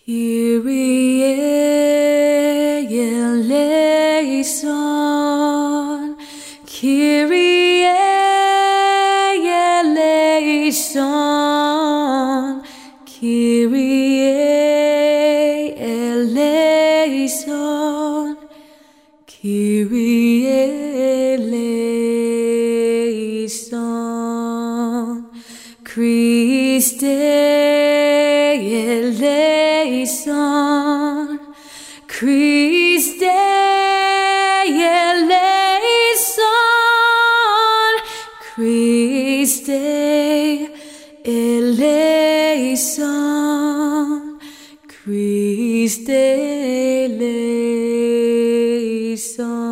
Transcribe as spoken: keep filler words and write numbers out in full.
Kyrie eleison, Kyrie eleison, Kyrie eleison, Kyrie eleison, Christe eleison, Christe eleison, Christe eleison, Christe eleison.